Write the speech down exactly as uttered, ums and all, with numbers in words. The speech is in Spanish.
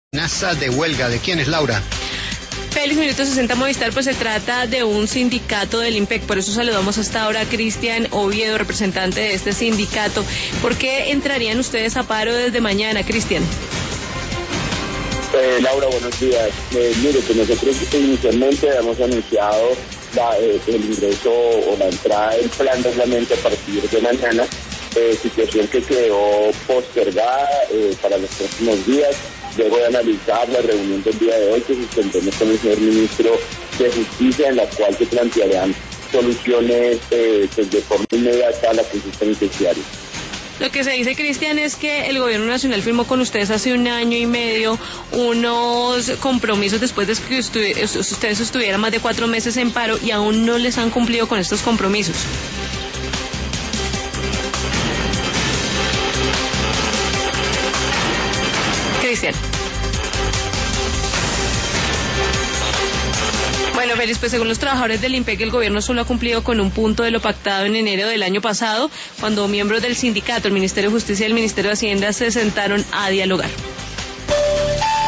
Amenaza de huelga, ¿de quién es, Laura? Félix, Minuto sesenta Movistar, pues se trata de un sindicato del IMPEC, por eso saludamos hasta ahora a Cristian Oviedo, representante de este sindicato. ¿Por qué entrarían ustedes a paro desde mañana, Cristian? Eh, Laura, buenos días. Eh, mire, que nosotros inicialmente hemos anunciado la, eh, el ingreso o la entrada del plan reglamento a partir de mañana, eh, situación que quedó postergada eh, para los próximos días. Luego de analizar la reunión del día de hoy que sustentemos con el señor ministro de Justicia, en la cual se plantearán soluciones eh, pues de forma inmediata a la crisis penitenciaria. Lo que se dice, Cristian, es que el gobierno nacional firmó con ustedes hace un año y medio unos compromisos después de que ustedes estuvieran más de cuatro meses en paro y aún no les han cumplido con estos compromisos. Cristian. Bueno, Félix, pues según los trabajadores del IMPEC, el gobierno solo ha cumplido con un punto de lo pactado en enero del año pasado, cuando miembros del sindicato, el Ministerio de Justicia y el Ministerio de Hacienda se sentaron a dialogar.